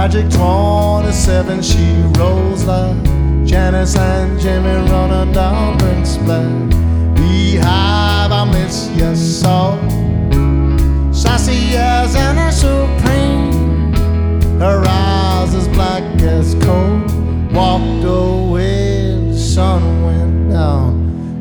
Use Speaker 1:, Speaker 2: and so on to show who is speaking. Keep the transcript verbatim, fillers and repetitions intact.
Speaker 1: Project twenty-seven, she rolls like Janice and Jimmy running down Brent Splash.